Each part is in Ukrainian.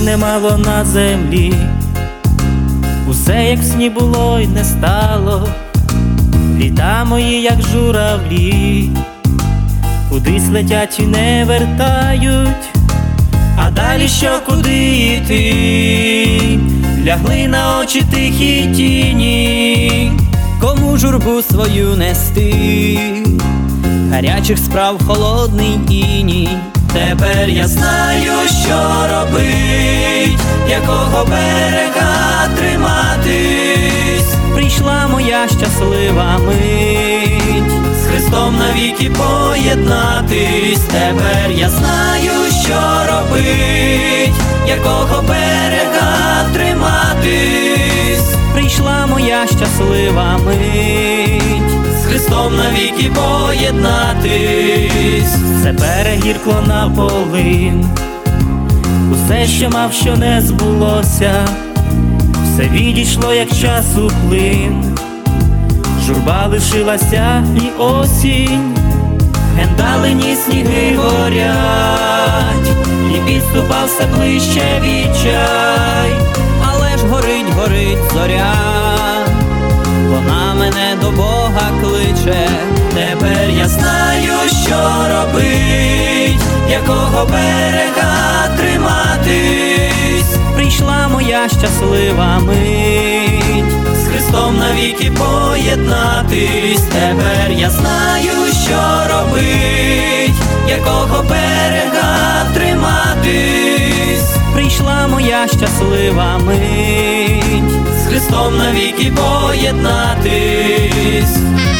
немало на землі, усе як в сні було й не стало. Літа мої, як журавлі, кудись летять і не вертають. А далі що, куди йти? Лягли на очі тихі тіні. Кому журбу свою нести, гарячих справ холодний іній. Тепер я знаю, що робить, якого берега триматись. Прийшла моя щаслива мить, з Христом навіки поєднатись. Тепер я знаю, що робить, якого берега триматись. прийшла моя щаслива мить, з Христом навіки поєднатись. Це перегір клона полин, усе, що мав, що не збулося, все відійшло, як часу плин. Журба лишилася і осінь, гендалині сніги горять, і підступав все ближче відчай. але ж горить, горить зоря, вона мене до Бога кличе. Тепер я знаю, що робить, якого берега триматись. Прийшла моя щаслива мить, з Христом навіки поєднатись. Тепер я знаю, що робить, якого берега триматись. прийшла моя щаслива мить, з Христом навіки поєднатись.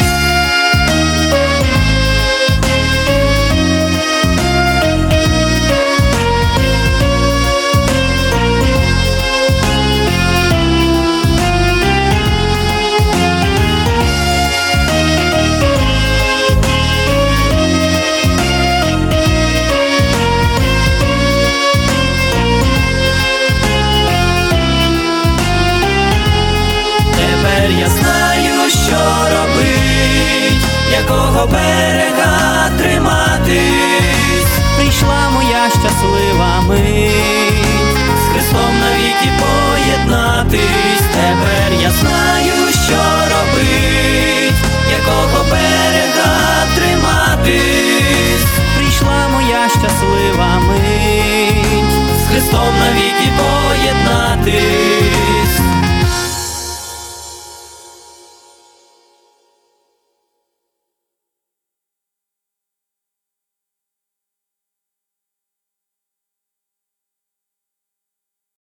Я знаю, що робить, якого берега триматись. прийшла моя щаслива мить, з Христом навіки поєднатись. Тепер я знаю, що робить, якого берега триматись. прийшла моя щаслива мить, з Христом навіки поєднатись.